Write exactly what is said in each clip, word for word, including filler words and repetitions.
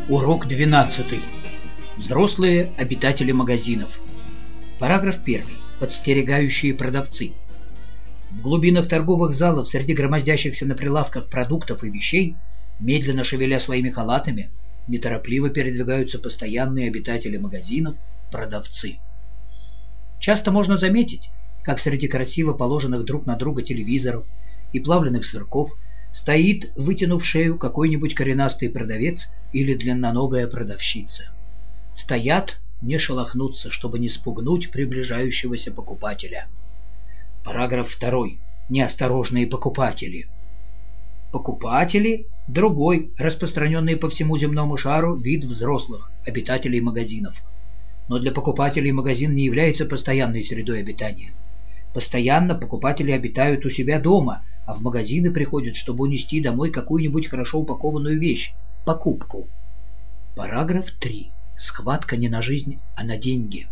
Урок двенадцатый. Взрослые обитатели магазинов. Параграф первый. Подстерегающие продавцы. В глубинах торговых залов среди громоздящихся на прилавках продуктов и вещей, медленно шевеля своими халатами, неторопливо передвигаются постоянные обитатели магазинов – продавцы. Часто можно заметить, как среди красиво положенных друг на друга телевизоров и плавленных сырков стоит, вытянув шею, какой-нибудь коренастый продавец или длинноногая продавщица. Стоят, не шелохнутся, чтобы не спугнуть приближающегося покупателя. Параграф второй. Неосторожные покупатели. Покупатели – другой, распространенный по всему земному шару вид взрослых, обитателей магазинов. Но для покупателей магазин не является постоянной средой обитания. Постоянно покупатели обитают у себя дома, а в магазины приходят, чтобы унести домой какую-нибудь хорошо упакованную вещь – покупку. Параграф три. Схватка не на жизнь, а на деньги.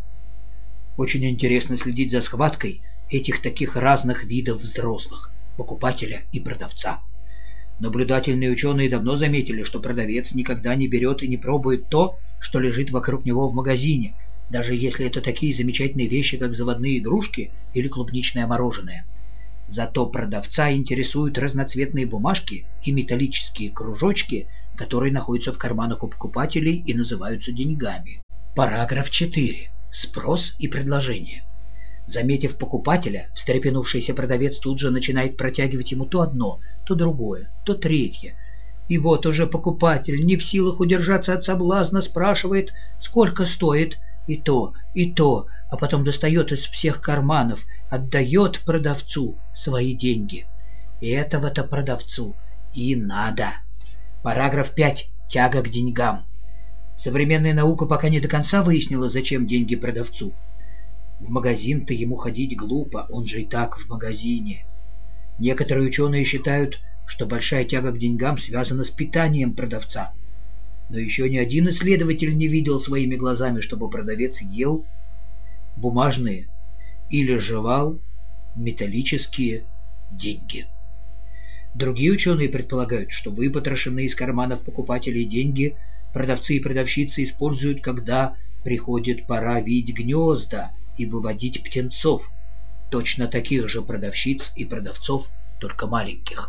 Очень интересно следить за схваткой этих таких разных видов взрослых – покупателя и продавца. Наблюдательные ученые давно заметили, что продавец никогда не берет и не пробует то, что лежит вокруг него в магазине, даже если это такие замечательные вещи, как заводные игрушки или клубничное мороженое. Зато продавца интересуют разноцветные бумажки и металлические кружочки, которые находятся в карманах у покупателей и называются деньгами. Параграф четыре. Спрос и предложение. Заметив покупателя, встрепенувшийся продавец тут же начинает протягивать ему то одно, то другое, то третье. И вот уже покупатель, не в силах удержаться от соблазна, спрашивает, сколько стоит и то, и то, а потом достает из всех карманов, отдает продавцу свои деньги. И этого-то продавцу и надо. Параграф пять. Тяга к деньгам. Современная наука пока не до конца выяснила, зачем деньги продавцу. В магазин-то ему ходить глупо, он же и так в магазине. Некоторые ученые считают, что большая тяга к деньгам связана с питанием продавца. Но еще ни один исследователь не видел своими глазами, чтобы продавец ел бумажные или жевал металлические деньги. Другие ученые предполагают, что выпотрошенные из карманов покупателей деньги продавцы и продавщицы используют, когда приходит пора вить гнезда и выводить птенцов, точно таких же продавщиц и продавцов, только маленьких.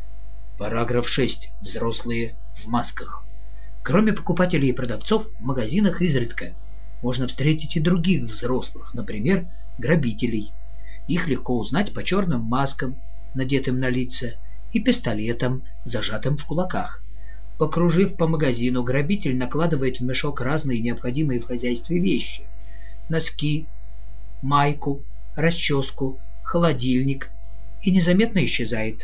Параграф шесть. Взрослые в масках. Кроме покупателей и продавцов, в магазинах изредка можно встретить и других взрослых, например, грабителей. Их легко узнать по черным маскам, надетым на лица, и пистолетам, зажатым в кулаках. Покружив по магазину, грабитель накладывает в мешок разные необходимые в хозяйстве вещи: носки, майку, расческу, холодильник, и незаметно исчезает.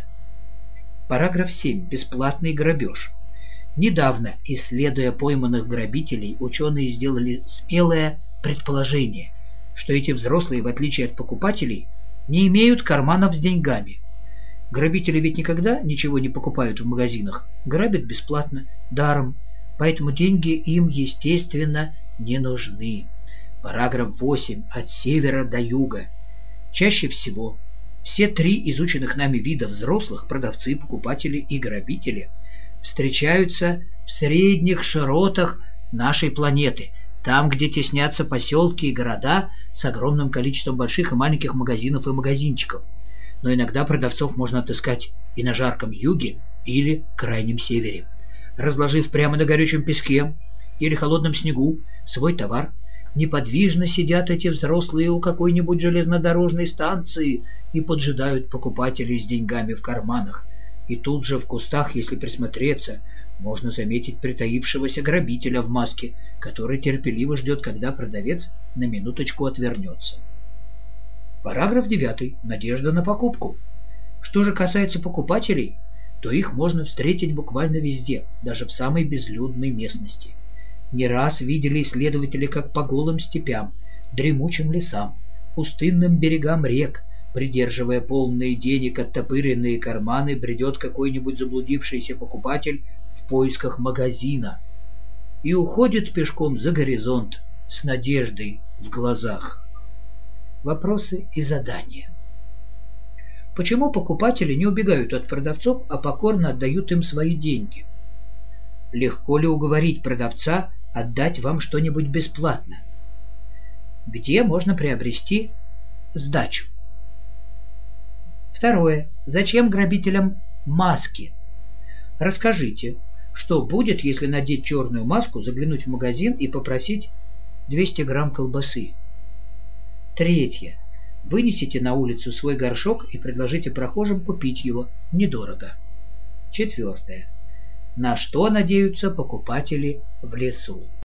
Параграф семь. Бесплатный грабеж. Недавно, исследуя пойманных грабителей, ученые сделали смелое предположение, что эти взрослые, в отличие от покупателей, не имеют карманов с деньгами. Грабители ведь никогда ничего не покупают в магазинах, грабят бесплатно, даром, поэтому деньги им, естественно, не нужны. Параграф восемь. От севера до юга. Чаще всего все три изученных нами вида взрослых, продавцы, покупатели и грабители, встречаются в средних широтах нашей планеты, там, где теснятся поселки и города с огромным количеством больших и маленьких магазинов и магазинчиков. Но иногда продавцов можно отыскать и на жарком юге или крайнем севере. Разложив прямо на горячем песке или холодном снегу свой товар, неподвижно сидят эти взрослые у какой-нибудь железнодорожной станции и поджидают покупателей с деньгами в карманах. И тут же в кустах, если присмотреться, можно заметить притаившегося грабителя в маске, который терпеливо ждет, когда продавец на минуточку отвернется. Параграф девятый. Надежда на покупку. Что же касается покупателей, то их можно встретить буквально везде, даже в самой безлюдной местности. Не раз видели исследователи, как по голым степям, дремучим лесам, пустынным берегам рек, придерживая полные денег оттопыренные карманы, бредет какой-нибудь заблудившийся покупатель в поисках магазина и уходит пешком за горизонт с надеждой в глазах. Вопросы и задания. Почему покупатели не убегают от продавцов, а покорно отдают им свои деньги? Легко ли уговорить продавца отдать вам что-нибудь бесплатно? Где можно приобрести сдачу? Второе. Зачем грабителям маски? Расскажите, что будет, если надеть черную маску, заглянуть в магазин и попросить двести грамм колбасы? Третье. Вынесите на улицу свой горшок и предложите прохожим купить его недорого. Четвертое. На что надеются покупатели в лесу?